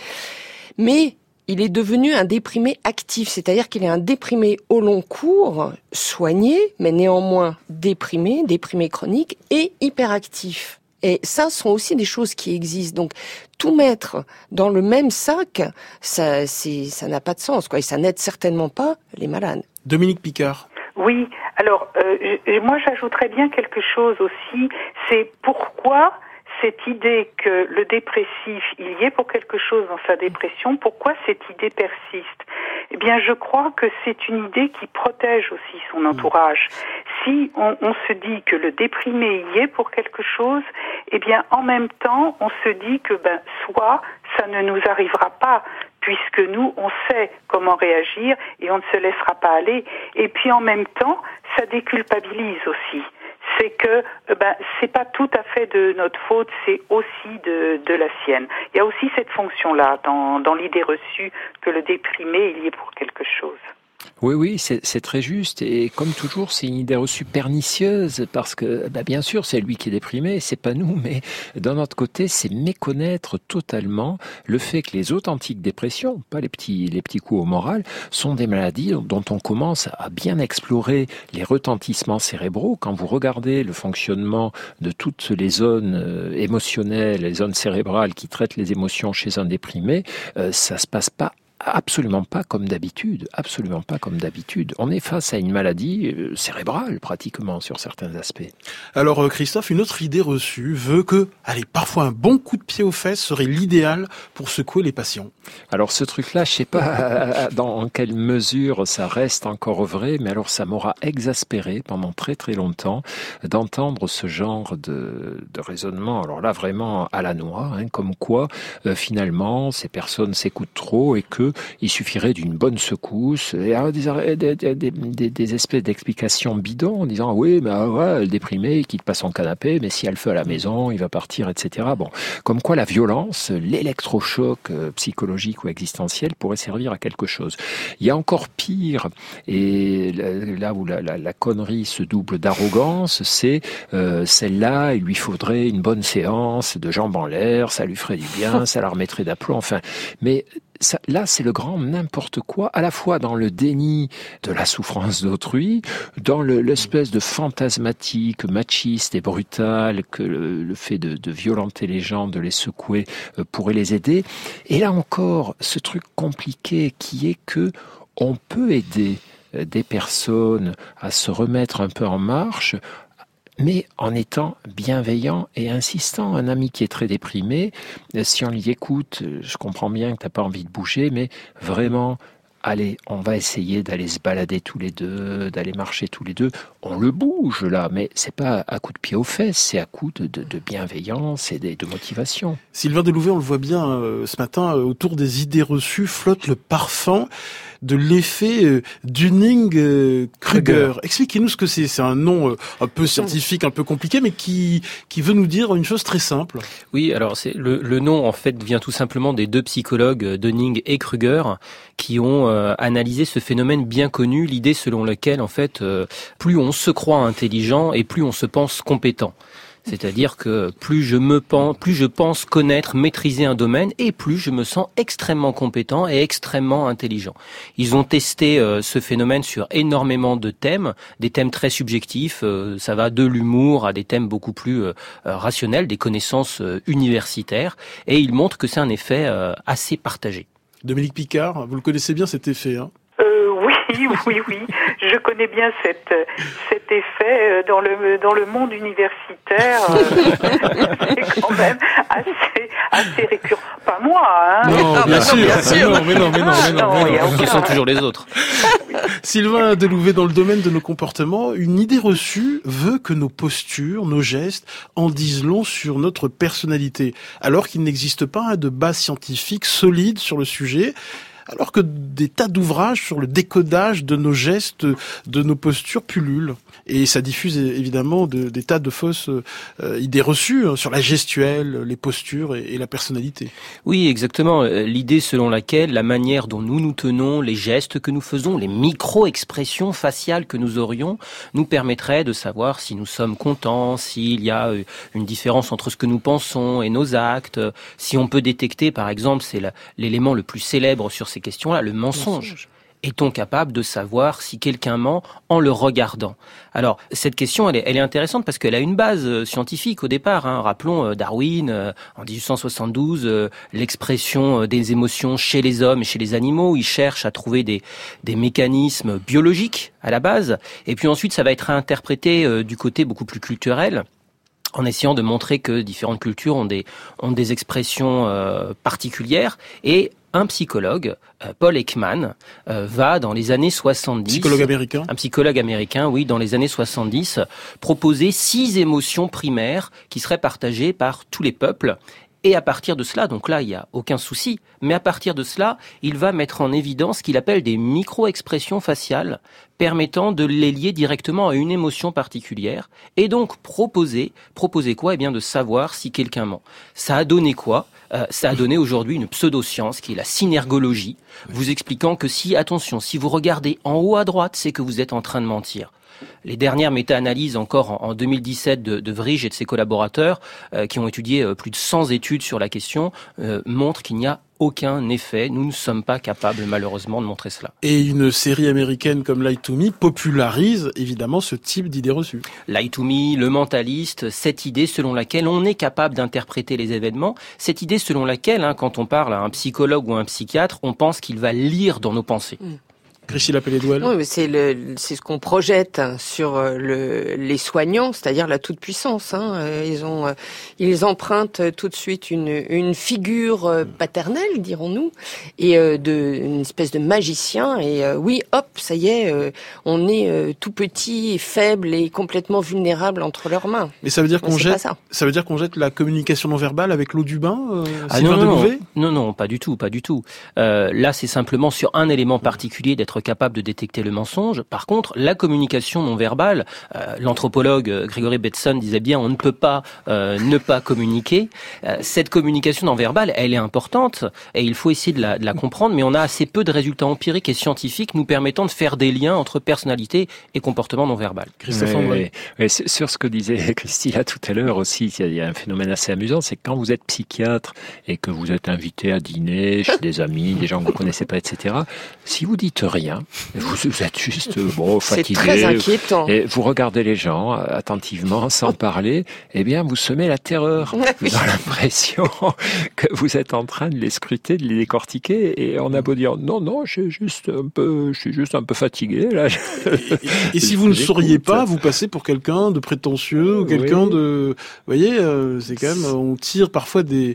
Mais il est devenu un déprimé actif, c'est-à-dire qu'il est un déprimé au long cours, soigné, mais néanmoins déprimé chronique et hyperactif. Et ça sont aussi des choses qui existent. Donc, tout mettre dans le même sac, ça n'a pas de sens, quoi. Et ça n'aide certainement pas les malades. Dominique Picard. Oui, alors moi j'ajouterais bien quelque chose aussi, c'est pourquoi cette idée que le dépressif, il y est pour quelque chose dans sa dépression, pourquoi cette idée persiste? Eh bien, je crois que c'est une idée qui protège aussi son entourage. Si on se dit que le déprimé y est pour quelque chose, eh bien, en même temps, on se dit que, soit ça ne nous arrivera pas, puisque nous, on sait comment réagir et on ne se laissera pas aller. Et puis, en même temps, ça déculpabilise aussi. C'est que c'est pas tout à fait de notre faute, c'est aussi de la sienne. Il y a aussi cette fonction-là dans l'idée reçue que le déprimé, il y est pour quelque chose. Oui, c'est très juste. Et comme toujours, c'est une idée reçue pernicieuse parce que, bien sûr, c'est lui qui est déprimé, c'est pas nous, mais d'un autre côté, c'est méconnaître totalement le fait que les authentiques dépressions, pas les petits coups au moral, sont des maladies dont on commence à bien explorer les retentissements cérébraux. Quand vous regardez le fonctionnement de toutes les zones émotionnelles, les zones cérébrales qui traitent les émotions chez un déprimé, ça se passe absolument pas comme d'habitude. On est face à une maladie cérébrale, pratiquement, sur certains aspects. Alors, Christophe, une autre idée reçue veut que, parfois un bon coup de pied aux fesses serait l'idéal pour secouer les patients. Alors, ce truc-là, je sais pas dans quelle mesure ça reste encore vrai, mais alors ça m'aura exaspéré pendant très très longtemps d'entendre ce genre de raisonnement. Alors là, vraiment à la noix, comme quoi, finalement, ces personnes s'écoutent trop et que il suffirait d'une bonne secousse, et des espèces d'explications bidons en disant oui, le déprimé il quitte pas son canapé, mais s'il y a le feu à la maison, il va partir, etc. Bon, comme quoi la violence, l'électrochoc psychologique ou existentiel pourrait servir à quelque chose. Il y a encore pire, et là où la connerie se double d'arrogance, c'est celle-là, il lui faudrait une bonne séance de jambes en l'air, ça lui ferait du bien, ça la remettrait d'aplomb, mais là, c'est le grand n'importe quoi, à la fois dans le déni de la souffrance d'autrui, dans l'espèce de fantasmatique machiste et brutale que le fait de violenter les gens, de les secouer, pourrait les aider. Et là encore, ce truc compliqué qui est que on peut aider des personnes à se remettre un peu en marche, mais en étant bienveillant et insistant. Un ami qui est très déprimé, si on lui écoute, je comprends bien que tu n'as pas envie de bouger, mais vraiment, allez, on va essayer d'aller se balader tous les deux, d'aller marcher tous les deux. On le bouge là, mais c'est pas à coup de pied aux fesses, c'est à coup de bienveillance et de motivation. Sylvain Delouvet, on le voit bien ce matin, autour des idées reçues flotte le parfum de l'effet Dunning-Kruger. Expliquez-nous ce que c'est. C'est un nom un peu scientifique, un peu compliqué, mais qui veut nous dire une chose très simple. Oui, alors c'est le nom en fait vient tout simplement des deux psychologues Dunning et Kruger qui ont analysé ce phénomène bien connu, l'idée selon laquelle en fait plus on se croit intelligent et plus on se pense compétent. C'est-à-dire que plus je pense connaître, maîtriser un domaine, et plus je me sens extrêmement compétent et extrêmement intelligent. Ils ont testé ce phénomène sur énormément de thèmes, des thèmes très subjectifs, ça va de l'humour à des thèmes beaucoup plus rationnels, des connaissances universitaires, et ils montrent que c'est un effet assez partagé. Dominique Picard, vous le connaissez bien cet effet, Oui, je connais bien cet effet dans le monde universitaire. C'est quand même assez récurrent. Pas moi, Non, bien sûr. Mais non. Ce sont toujours les autres. Sylvain Delouvet, dans le domaine de nos comportements, une idée reçue veut que nos postures, nos gestes en disent long sur notre personnalité, alors qu'il n'existe pas de base scientifique solide sur le sujet. Alors que des tas d'ouvrages sur le décodage de nos gestes, de nos postures pullulent. Et ça diffuse évidemment des tas de fausses idées reçues sur la gestuelle, les postures et la personnalité. Oui, exactement. L'idée selon laquelle la manière dont nous nous tenons, les gestes que nous faisons, les micro-expressions faciales que nous aurions, nous permettrait de savoir si nous sommes contents, s'il y a une différence entre ce que nous pensons et nos actes, si on peut détecter, par exemple, c'est l'élément le plus célèbre sur ces questions-là, le mensonge. Est-on capable de savoir si quelqu'un ment en le regardant? Alors, cette question, elle est intéressante parce qu'elle a une base scientifique au départ. Rappelons Darwin, en 1872, l'expression des émotions chez les hommes et chez les animaux. Il cherche à trouver des mécanismes biologiques à la base. Et puis ensuite, ça va être interprété du côté beaucoup plus culturel, en essayant de montrer que différentes cultures ont des expressions particulières. Et un psychologue, Paul Ekman, va dans les années 70... Psychologue américain ? Un psychologue américain, oui, dans les années 70, proposer 6 émotions primaires qui seraient partagées par tous les peuples. Et à partir de cela, donc là, il n'y a aucun souci, mais à partir de cela, il va mettre en évidence ce qu'il appelle des micro-expressions faciales permettant de les lier directement à une émotion particulière et donc proposer quoi? Eh bien, de savoir si quelqu'un ment. Ça a donné quoi? Ça a donné aujourd'hui une pseudo-science qui est la synergologie, vous expliquant que si vous regardez en haut à droite, c'est que vous êtes en train de mentir. Les dernières méta-analyses encore en 2017 de Vrij et de ses collaborateurs, qui ont étudié plus de 100 études sur la question, montrent qu'il n'y a aucun effet. Nous ne sommes pas capables, malheureusement, de montrer cela. Et une série américaine comme Lie to Me popularise évidemment ce type d'idée reçue. Lie to Me, Le Mentaliste, cette idée selon laquelle on est capable d'interpréter les événements, cette idée selon laquelle, quand on parle à un psychologue ou à un psychiatre, on pense qu'il va lire dans nos pensées. Priscilla Pellet-Douel. Oui, mais c'est ce qu'on projette sur les soignants, c'est-à-dire la toute-puissance. Ils empruntent tout de suite une figure paternelle, dirons-nous, et une espèce de magicien. Et oui, hop, ça y est, on est tout petit, faible et complètement vulnérable entre leurs mains. Mais ça veut dire qu'on jette la communication non verbale avec l'eau du bain, Sylvain Delouvet ? Non, pas du tout. Là, c'est simplement sur un élément particulier d'être capable de détecter le mensonge. Par contre, la communication non verbale, l'anthropologue Gregory Bateson disait bien, on ne peut pas ne pas communiquer. Cette communication non verbale, elle est importante et il faut essayer de la comprendre, mais on a assez peu de résultats empiriques et scientifiques nous permettant de faire des liens entre personnalité et comportement non verbal. Christophe André. Oui. Sur ce que disait Christilla tout à l'heure aussi, il y a un phénomène assez amusant, c'est que quand vous êtes psychiatre et que vous êtes invité à dîner chez des amis, des gens que vous connaissez pas, etc., si vous dites rien, vous êtes juste fatigué. C'est très inquiétant. Et vous regardez les gens attentivement, sans parler, eh bien, vous semez la terreur. Vous avez l'impression que vous êtes en train de les scruter, de les décortiquer, et on a beau dire non, je suis juste un peu fatigué là. Et si vous ne sauriez pas, vous passez pour quelqu'un de prétentieux ou quelqu'un de, vous voyez, c'est quand même, on tire parfois des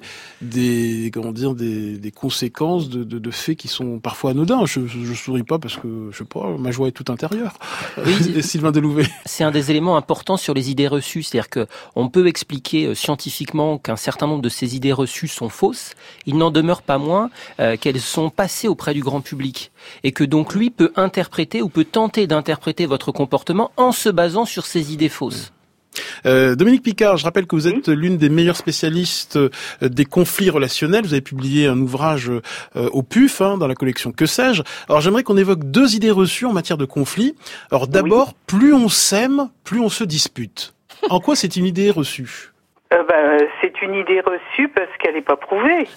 conséquences de faits qui sont parfois anodins. Je souris pas parce que, je sais pas, ma joie est toute intérieure. Oui. Sylvain Delouvet. C'est un des éléments importants sur les idées reçues. C'est-à-dire que on peut expliquer scientifiquement qu'un certain nombre de ces idées reçues sont fausses. Il n'en demeure pas moins qu'elles sont passées auprès du grand public. Et que donc lui peut interpréter ou peut tenter d'interpréter votre comportement en se basant sur ces idées fausses. Dominique Picard, je rappelle que vous êtes l'une des meilleures spécialistes des conflits relationnels. Vous avez publié un ouvrage au PUF, dans la collection Que sais-je. Alors j'aimerais qu'on évoque 2 idées reçues en matière de conflit. Alors d'abord, plus on s'aime, plus on se dispute. En quoi c'est une idée reçue ? C'est une idée reçue parce qu'elle n'est pas prouvée.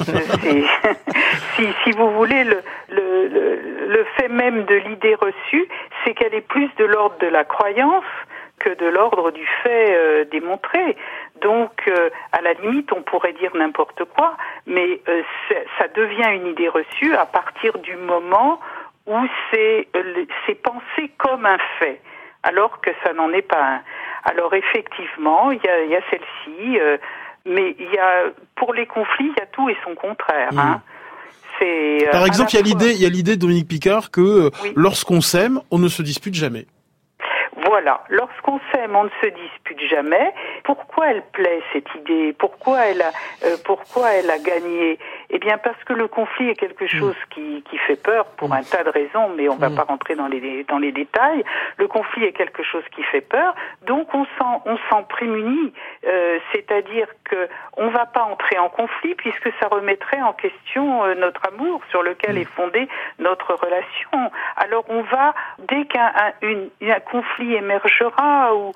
Si vous voulez, le fait même de l'idée reçue, c'est qu'elle est plus de l'ordre de la croyance que de l'ordre du fait démontré. Donc, à la limite, on pourrait dire n'importe quoi, mais ça devient une idée reçue à partir du moment où c'est pensé comme un fait, alors que ça n'en est pas un. Alors, effectivement, il y a celle-ci, mais pour les conflits, il y a tout et son contraire. Par exemple, il y a l'idée de Dominique Picard que lorsqu'on s'aime, on ne se dispute jamais. Voilà, lorsqu'on s'aime, on ne se dispute jamais. Pourquoi elle plaît, cette idée ? Pourquoi elle a gagné ? Eh bien, parce que le conflit est quelque chose qui fait peur pour un tas de raisons, mais on ne va pas rentrer dans les détails. Le conflit est quelque chose qui fait peur, donc on s'en prémunit. C'est-à-dire que on va pas entrer en conflit puisque ça remettrait en question notre amour sur lequel est fondée notre relation. Alors on va, dès qu'un conflit émergera ou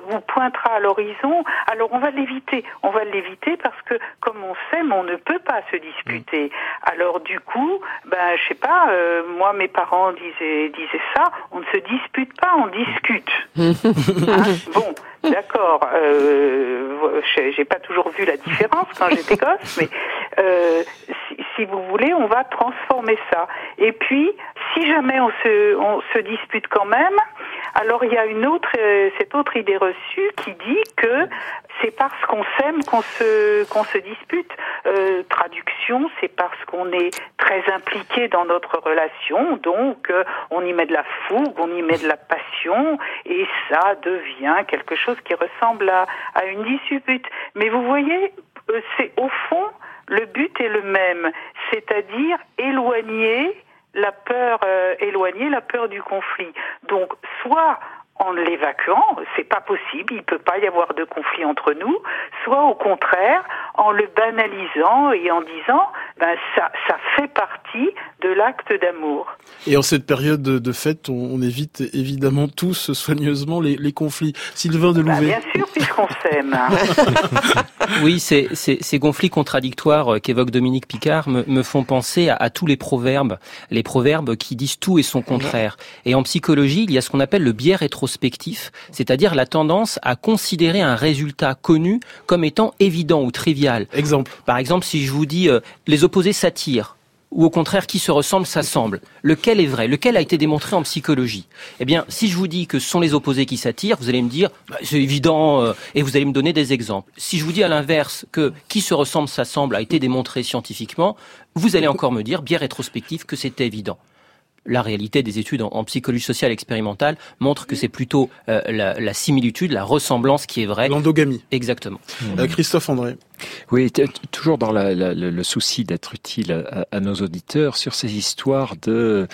pointera à l'horizon, alors on va l'éviter. On va l'éviter parce que comme on s'aime, on ne peut pas se se disputer. Alors du coup, je sais pas, moi mes parents disaient ça, on ne se dispute pas, on discute. Bon, d'accord, j'ai pas toujours vu la différence quand j'étais gosse, mais si vous voulez, on va transformer ça. Et puis, si jamais on se dispute quand même, alors il y a cette autre idée reçue qui dit que c'est parce qu'on s'aime qu'on se dispute. Traduction, c'est parce qu'on est très impliqué dans notre relation, donc on y met de la fougue, on y met de la passion, et ça devient quelque chose qui ressemble à une dispute. Mais vous voyez, c'est au fond, le but est le même, c'est-à-dire éloigner la peur du conflit. Donc, soit en l'évacuant, c'est pas possible, il peut pas y avoir de conflit entre nous, soit au contraire, en le banalisant et en disant, ça fait partie de l'acte d'amour. Et en cette période de fête, on évite évidemment tous soigneusement les conflits. Sylvain Delouvet. Bien sûr, puisqu'on s'aime. Oui, ces conflits contradictoires qu'évoque Dominique Picard me font penser à tous les proverbes qui disent tout et son contraire. Et en psychologie, il y a ce qu'on appelle le biais rétrospectif, c'est-à-dire la tendance à considérer un résultat connu comme étant évident ou trivial. Exemple. Par exemple, si je vous dis les opposés s'attirent, ou au contraire, qui se ressemblent s'assemblent. Lequel est vrai? Lequel a été démontré en psychologie? Eh bien, si je vous dis que ce sont les opposés qui s'attirent, vous allez me dire, c'est évident, et vous allez me donner des exemples. Si je vous dis à l'inverse que qui se ressemble s'assemble a été démontré scientifiquement, vous allez encore me dire, biais rétrospectif, que c'était évident. La réalité des études en psychologie sociale expérimentale montre que c'est plutôt la similitude, la ressemblance qui est vraie. L'endogamie. Exactement. Christophe André. Oui, toujours dans le souci d'être utile à nos auditeurs sur ces histoires de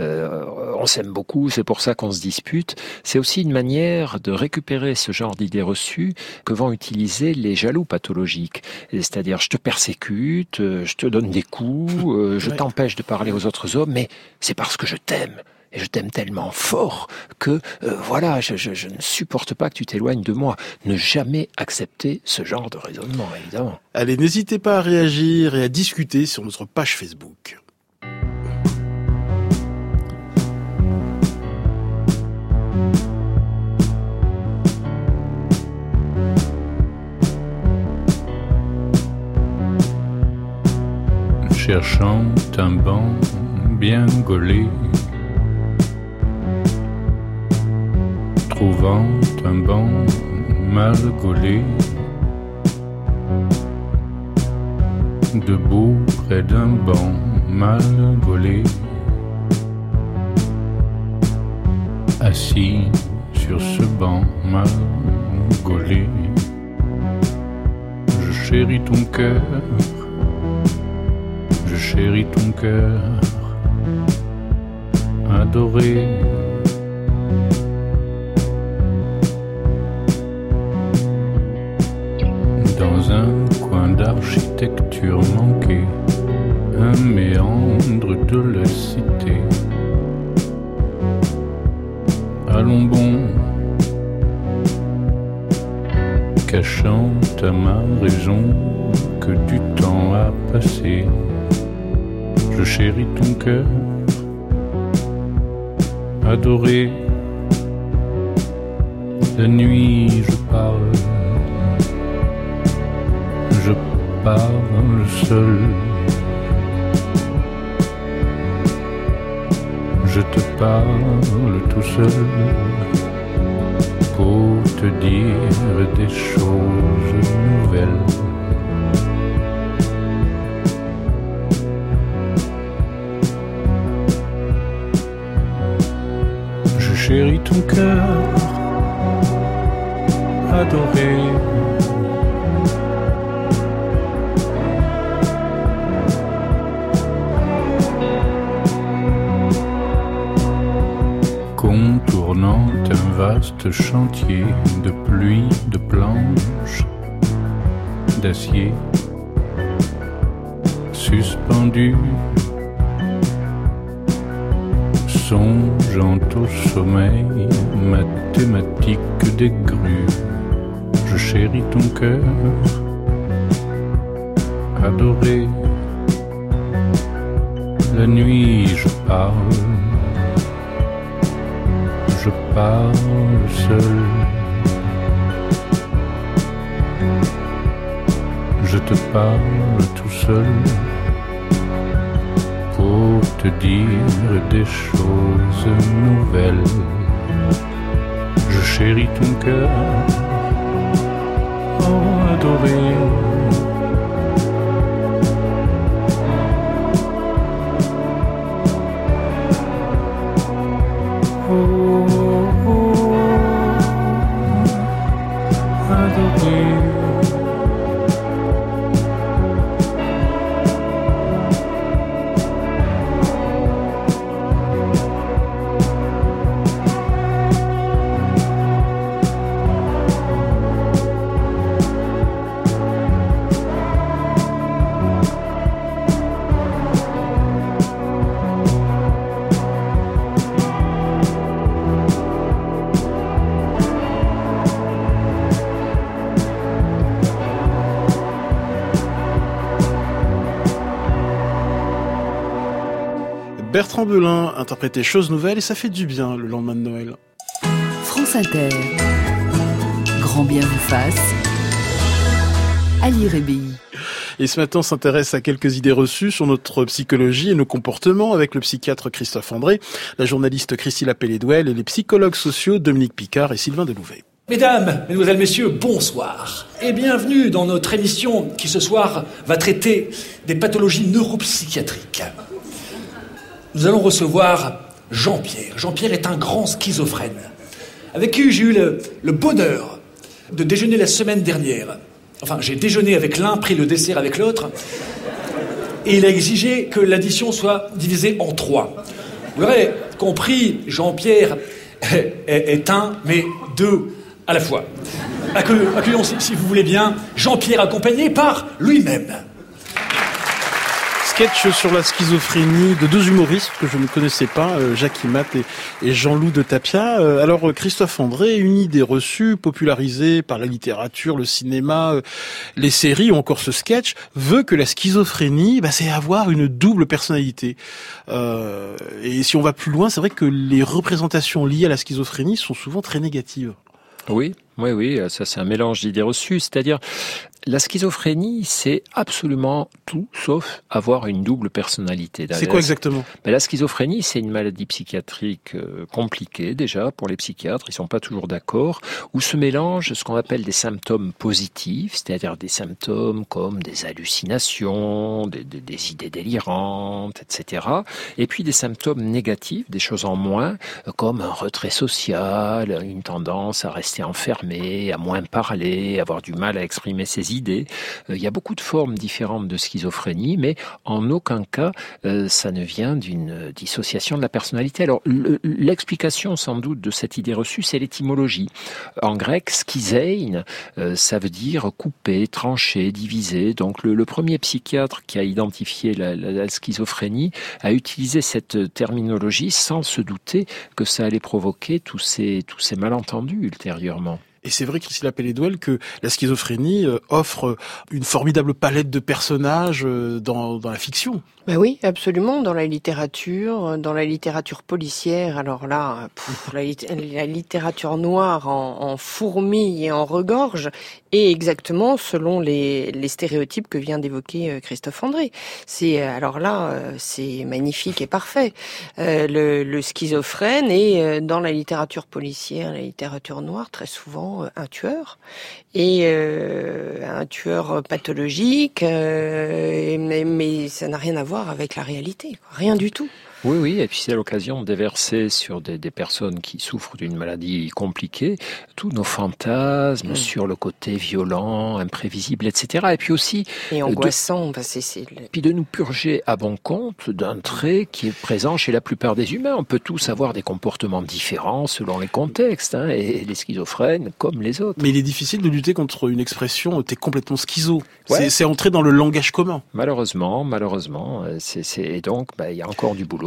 on s'aime beaucoup, c'est pour ça qu'on se dispute. C'est aussi une manière de récupérer ce genre d'idées reçues que vont utiliser les jaloux pathologiques. C'est-à-dire, je te persécute, je te donne des coups, je t'empêche de parler aux autres hommes, mais c'est parce que je t'aime. Et je t'aime tellement fort que, je ne supporte pas que tu t'éloignes de moi. Ne jamais accepter ce genre de raisonnement, évidemment. Allez, n'hésitez pas à réagir et à discuter sur notre page Facebook. Cherchant un banc bien gaulé, trouvant un banc mal gaulé, debout près d'un banc mal gaulé, assis sur ce banc mal gaulé, je chéris ton cœur, je chéris ton cœur, adoré. Dans un coin d'architecture manquée, un méandre de la cité. Allons bon, cachant à ma raison que du temps a passé. Je chéris ton cœur, adoré. La nuit je parle seul. Je te parle tout seul pour te dire des choses nouvelles. Je chéris ton cœur, adoré. Contournant un vaste chantier de pluie, de planches, d'acier, suspendu, songeant au sommeil mathématique des grues. Je chéris ton cœur, adoré. La nuit, je parle seul. Je te parle tout seul pour te dire des choses nouvelles. Je chéris ton cœur, oh adoré. Bertrand Belin interprétait Chose Nouvelle et ça fait du bien le lendemain de Noël. France Inter. Grand bien vous fasse. Ali Rébéi. Et ce matin, on s'intéresse à quelques idées reçues sur notre psychologie et nos comportements avec le psychiatre Christophe André, la journaliste Christine Appelé-Douel et les psychologues sociaux Dominique Picard et Sylvain Delouvet. Mesdames, Mesdemoiselles, Messieurs, bonsoir et bienvenue dans notre émission qui ce soir va traiter des pathologies neuropsychiatriques. Nous allons recevoir Jean-Pierre. Jean-Pierre est un grand schizophrène, avec qui j'ai eu le bonheur de déjeuner la semaine dernière. Enfin, j'ai déjeuné avec l'un, pris le dessert avec l'autre, et il a exigé que l'addition soit divisée en 3. Vous l'aurez compris, Jean-Pierre est un, mais 2 à la fois. Accueillons, si vous voulez bien, Jean-Pierre accompagné par lui-même. Sketch sur la schizophrénie de 2 humoristes que je ne connaissais pas, Jacques Imat et Jean-Loup de Tapia. Alors Christophe André, une idée reçue, popularisée par la littérature, le cinéma, les séries ou encore ce sketch, veut que la schizophrénie, c'est avoir une double personnalité. Et si on va plus loin, c'est vrai que les représentations liées à la schizophrénie sont souvent très négatives. Oui, ça c'est un mélange d'idées reçues, c'est-à-dire la schizophrénie, c'est absolument tout sauf avoir une double personnalité. C'est quoi exactement ? La schizophrénie, c'est une maladie psychiatrique compliquée déjà pour les psychiatres, ils sont pas toujours d'accord, où se mélangent ce qu'on appelle des symptômes positifs, c'est-à-dire des symptômes comme des hallucinations, des idées délirantes, etc. Et puis des symptômes négatifs, des choses en moins, comme un retrait social, une tendance à rester enfermé, à moins parler, avoir du mal à exprimer ses idées. Il y a beaucoup de formes différentes de schizophrénie, mais en aucun cas ça ne vient d'une dissociation de la personnalité. Alors l'explication sans doute de cette idée reçue, c'est l'étymologie. En grec, schizein, ça veut dire couper, trancher, diviser. Donc le premier psychiatre qui a identifié la schizophrénie a utilisé cette terminologie sans se douter que ça allait provoquer tous ces malentendus ultérieurement. Et c'est vrai, Christine Appelé-Douel, que la schizophrénie offre une formidable palette de personnages dans la fiction. Oui, absolument, dans la littérature policière. Alors là, la littérature noire en fourmille et en regorge, et exactement selon les stéréotypes que vient d'évoquer Christophe André. C'est magnifique et parfait. Le schizophrène est dans la littérature policière, la littérature noire, très souvent un tueur, et un tueur pathologique, mais ça n'a rien à voir avec la réalité, rien du tout. Oui, et puis c'est l'occasion de déverser sur des personnes qui souffrent d'une maladie compliquée tous nos fantasmes sur le côté violent, imprévisible, etc. Et puis aussi... Et angoissant, Puis de nous purger à bon compte d'un trait qui est présent chez la plupart des humains. On peut tous avoir des comportements différents selon les contextes, et les schizophrènes comme les autres. Mais il est difficile de lutter contre une expression « t'es complètement schizo ». C'est entrer dans le langage commun. Malheureusement. Et donc, il y a encore du boulot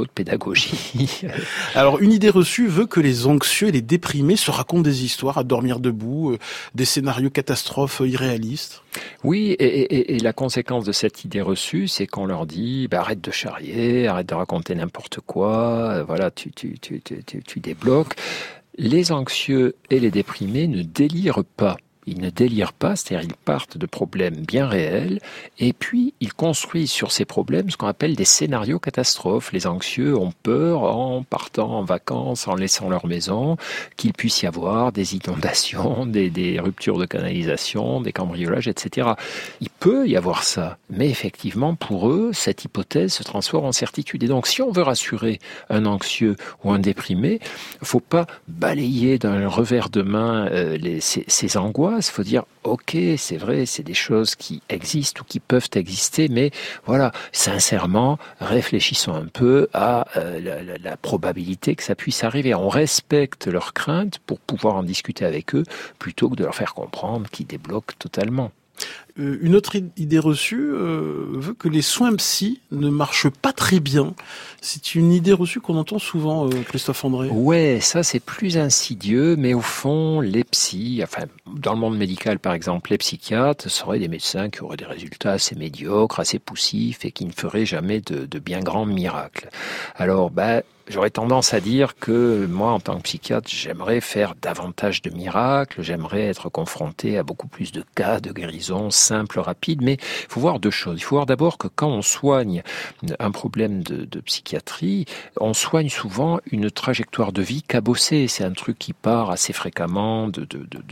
de pédagogie. Alors, une idée reçue veut que les anxieux et les déprimés se racontent des histoires à dormir debout, des scénarios catastrophes irréalistes. Oui, et la conséquence de cette idée reçue, c'est qu'on leur dit arrête de charrier, arrête de raconter n'importe quoi, voilà, tu débloques. Les anxieux et les déprimés ne délirent pas. Ils ne délirent pas, c'est-à-dire ils partent de problèmes bien réels et puis ils construisent sur ces problèmes ce qu'on appelle des scénarios catastrophes. Les anxieux ont peur en partant en vacances, en laissant leur maison, qu'il puisse y avoir des inondations, des ruptures de canalisation, des cambriolages, etc. Il peut y avoir ça, mais effectivement pour eux, cette hypothèse se transforme en certitude. Et donc si on veut rassurer un anxieux ou un déprimé, il ne faut pas balayer d'un revers de main ces angoisses. Il faut dire, ok, c'est vrai, c'est des choses qui existent ou qui peuvent exister, mais voilà, sincèrement, réfléchissons un peu à la probabilité que ça puisse arriver. On respecte leurs craintes pour pouvoir en discuter avec eux, plutôt que de leur faire comprendre qu'ils débloquent totalement. Une autre idée reçue veut que les soins psy ne marchent pas très bien. C'est une idée reçue qu'on entend souvent, Christophe André. Ouais, ça c'est plus insidieux, mais au fond, les psys, enfin, dans le monde médical par exemple, les psychiatres seraient des médecins qui auraient des résultats assez médiocres, assez poussifs et qui ne feraient jamais de bien grands miracles. Alors, j'aurais tendance à dire que moi, en tant que psychiatre, j'aimerais faire davantage de miracles, j'aimerais être confronté à beaucoup plus de cas de guérison simples, rapides, mais il faut voir deux choses. Il faut voir d'abord que quand on soigne un problème de psychiatrie, on soigne souvent une trajectoire de vie cabossée. C'est un truc qui part assez fréquemment de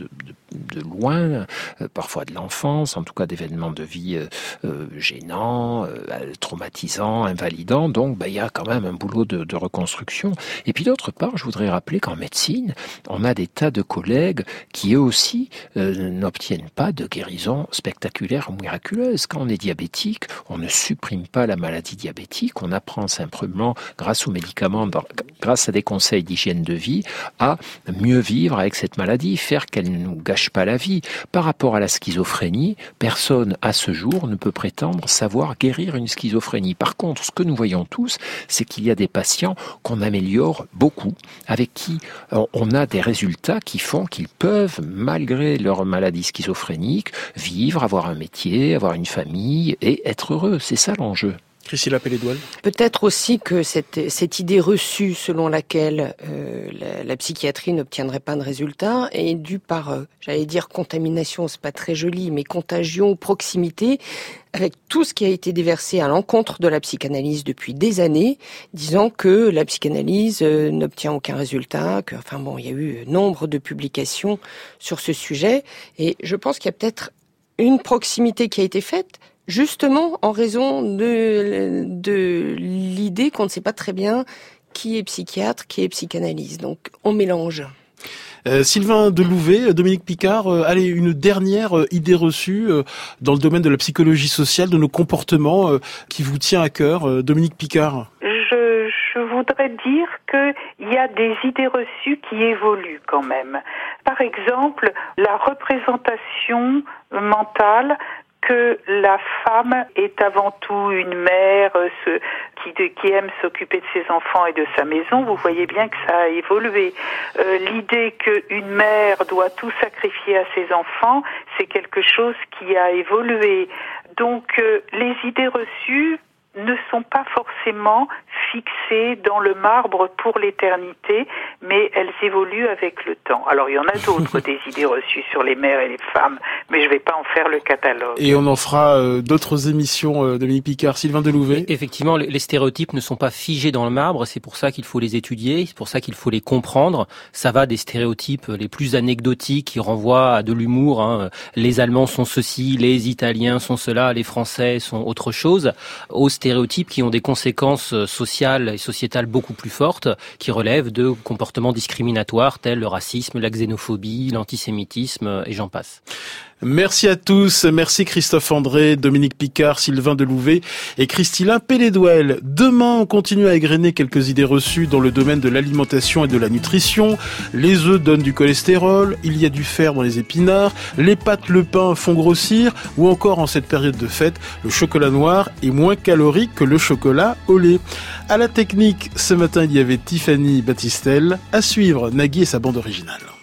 loin, parfois de l'enfance, en tout cas d'événements de vie gênants, traumatisants, invalidants. Donc, il y a quand même un boulot de reconstruction. Et puis d'autre part, je voudrais rappeler qu'en médecine, on a des tas de collègues qui eux aussi n'obtiennent pas de guérison spectaculaire ou miraculeuse. Quand on est diabétique, on ne supprime pas la maladie diabétique, on apprend simplement, grâce aux médicaments, grâce à des conseils d'hygiène de vie, à mieux vivre avec cette maladie, faire qu'elle ne nous gâche pas la vie. Par rapport à la schizophrénie, personne à ce jour ne peut prétendre savoir guérir une schizophrénie. Par contre, ce que nous voyons tous, c'est qu'il y a des patients qu'on améliore beaucoup, avec qui on a des résultats qui font qu'ils peuvent, malgré leur maladie schizophrénique, vivre, avoir un métier, avoir une famille et être heureux. C'est ça l'enjeu. Priscilla Pellédoile. Peut-être aussi que cette idée reçue selon laquelle la psychiatrie n'obtiendrait pas de résultats est due par, j'allais dire contamination, c'est pas très joli, mais contagion, proximité, avec tout ce qui a été déversé à l'encontre de la psychanalyse depuis des années, disant que la psychanalyse n'obtient aucun résultat, que, il y a eu nombre de publications sur ce sujet, et je pense qu'il y a peut-être une proximité qui a été faite, justement en raison de l'idée qu'on ne sait pas très bien qui est psychiatre, qui est psychanalyste. Donc on mélange. Sylvain Delouvet, Dominique Picard, allez, une dernière idée reçue dans le domaine de la psychologie sociale, de nos comportements, qui vous tient à cœur, Dominique Picard. Je voudrais dire qu'il y a des idées reçues qui évoluent quand même. Par exemple, la représentation mentale que la femme est avant tout une mère qui aime s'occuper de ses enfants et de sa maison. Vous voyez bien que ça a évolué. L'idée qu'une mère doit tout sacrifier à ses enfants, c'est quelque chose qui a évolué. Donc les idées reçues ne sont pas forcément fixées dans le marbre pour l'éternité, mais elles évoluent avec le temps. Alors il y en a d'autres, des idées reçues sur les mères et les femmes, mais je ne vais pas en faire le catalogue. Et on en fera d'autres émissions, Dominique Picard. Sylvain Delouvet. Effectivement, les stéréotypes ne sont pas figés dans le marbre, c'est pour ça qu'il faut les étudier, c'est pour ça qu'il faut les comprendre. Ça va des stéréotypes les plus anecdotiques qui renvoient à de l'humour, hein. Les Allemands sont ceci, les Italiens sont cela, les Français sont autre chose, aux stéréotypes qui ont des conséquences sociales et sociétales beaucoup plus fortes, qui relèvent de comportements discriminatoires tels le racisme, la xénophobie, l'antisémitisme et j'en passe. Merci à tous, merci Christophe André, Dominique Picard, Sylvain Delouvet et Christine Pelledouel. Demain, on continue à égrener quelques idées reçues dans le domaine de l'alimentation et de la nutrition. Les œufs donnent du cholestérol, il y a du fer dans les épinards, les pâtes, le pain font grossir, ou encore en cette période de fête, le chocolat noir est moins calorique que le chocolat au lait. À la technique, ce matin, il y avait Tiffany Battistel. À suivre, Nagui et sa bande originale.